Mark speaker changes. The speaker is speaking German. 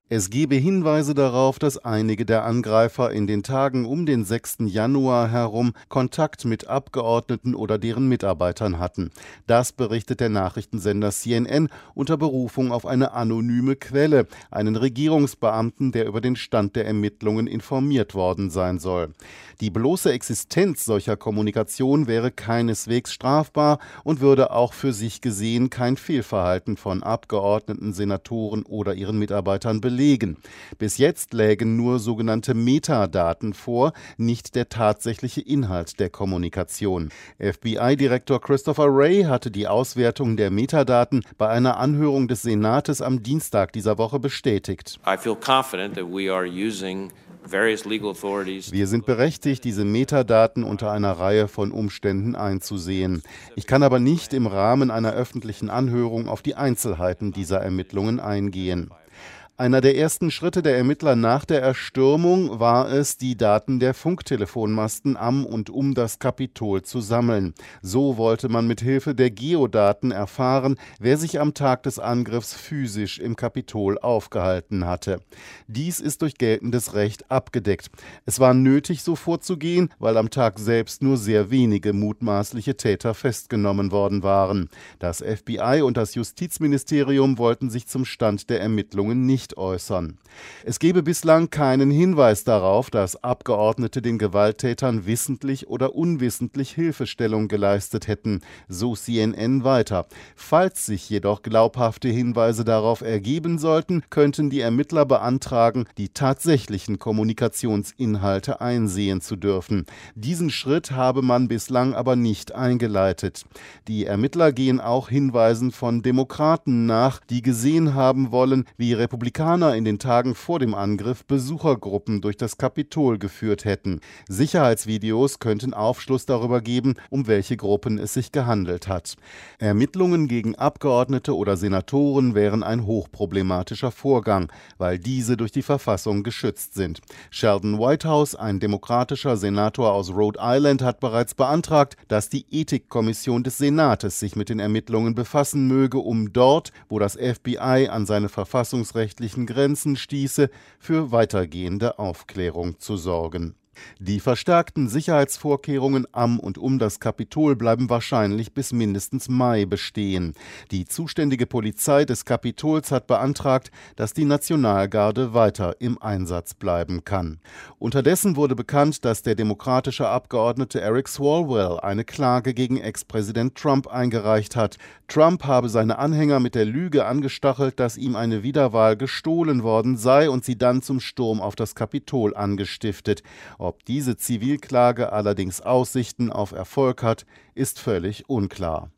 Speaker 1: Es gebe Hinweise darauf, dass einige der Angreifer in den Tagen um den 6. Januar herum Kontakt mit Abgeordneten oder deren Mitarbeitern hatten. Das berichtet der Nachrichtensender CNN unter Berufung auf eine anonyme Quelle, einen Regierungsbeamten, der über den Stand der Ermittlungen informiert worden sein soll. Die bloße Existenz solcher Kommunikation wäre keineswegs strafbar und würde auch für sich gesehen kein Fehlverhalten von Abgeordneten, Senatoren oder ihren Mitarbeitern belegen. Bis jetzt lägen nur sogenannte Metadaten vor, nicht der tatsächliche Inhalt der Kommunikation. FBI-Direktor Christopher Wray hatte die Auswertung der Metadaten bei einer Anhörung des Senates am Dienstag dieser Woche bestätigt. Wir sind berechtigt, diese Metadaten unter einer Reihe von Umständen einzusehen. Ich kann aber nicht im Rahmen einer öffentlichen Anhörung auf die Einzelheiten dieser Ermittlungen eingehen. Einer der ersten Schritte der Ermittler nach der Erstürmung war es, die Daten der Funktelefonmasten am und um das Kapitol zu sammeln. So wollte man mit Hilfe der Geodaten erfahren, wer sich am Tag des Angriffs physisch im Kapitol aufgehalten hatte. Dies ist durch geltendes Recht abgedeckt. Es war nötig, so vorzugehen, weil am Tag selbst nur sehr wenige mutmaßliche Täter festgenommen worden waren. Das FBI und das Justizministerium wollten sich zum Stand der Ermittlungen nicht äußern. Es gebe bislang keinen Hinweis darauf, dass Abgeordnete den Gewalttätern wissentlich oder unwissentlich Hilfestellung geleistet hätten, so CNN weiter. Falls sich jedoch glaubhafte Hinweise darauf ergeben sollten, könnten die Ermittler beantragen, die tatsächlichen Kommunikationsinhalte einsehen zu dürfen. Diesen Schritt habe man bislang aber nicht eingeleitet. Die Ermittler gehen auch Hinweisen von Demokraten nach, die gesehen haben wollen, wie Republikaner in den Tagen vor dem Angriff Besuchergruppen durch das Kapitol geführt hätten. Sicherheitsvideos könnten Aufschluss darüber geben, um welche Gruppen es sich gehandelt hat. Ermittlungen gegen Abgeordnete oder Senatoren wären ein hochproblematischer Vorgang, weil diese durch die Verfassung geschützt sind. Sheldon Whitehouse, ein demokratischer Senator aus Rhode Island, hat bereits beantragt, dass die Ethikkommission des Senates sich mit den Ermittlungen befassen möge, um dort, wo das FBI an seine verfassungsrechtlichen Grenzen stieße, für weitergehende Aufklärung zu sorgen. Die verstärkten Sicherheitsvorkehrungen am und um das Kapitol bleiben wahrscheinlich bis mindestens Mai bestehen. Die zuständige Polizei des Kapitols hat beantragt, dass die Nationalgarde weiter im Einsatz bleiben kann. Unterdessen wurde bekannt, dass der demokratische Abgeordnete Eric Swalwell eine Klage gegen Ex-Präsident Trump eingereicht hat. Trump habe seine Anhänger mit der Lüge angestachelt, dass ihm eine Wiederwahl gestohlen worden sei und sie dann zum Sturm auf das Kapitol angestiftet. Ob diese Zivilklage allerdings Aussichten auf Erfolg hat, ist völlig unklar.